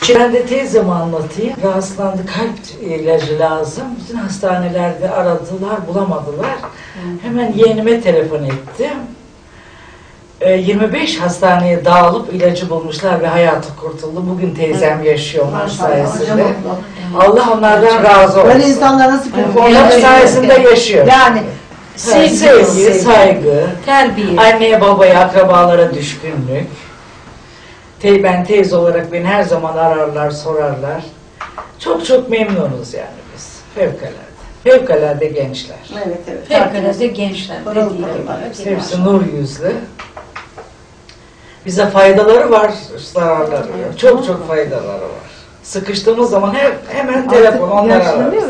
Ben de teyzeme anlatayım. Rahatsızlandı, kalp ilacı lazım. Bütün hastanelerde aradılar, bulamadılar. Hemen yeğenime telefon ettim. 25 hastaneye dağılıp ilacı bulmuşlar ve hayatı kurtuldu. Bugün teyzem yaşıyor onlar sayesinde. Allah onlardan razı olsun. Böyle insanlar nasıl Onlar sayesinde yaşıyor. Yani Sevgi, saygı, terbiye. anneye, babaya, akrabalara düşkünlük. Ben teyze olarak beni her zaman ararlar, sorarlar. Çok çok memnunuz yani biz. Fevkalade. Fevkalade gençler. evet evet. Fevkalade gençler Pırıl dediği pırıl gibi. var. Hepsi nur yüzlü. Bize faydaları var, zararları yok. Çok çok faydaları var. Sıkıştığımız zaman hemen telefon onlara ararız.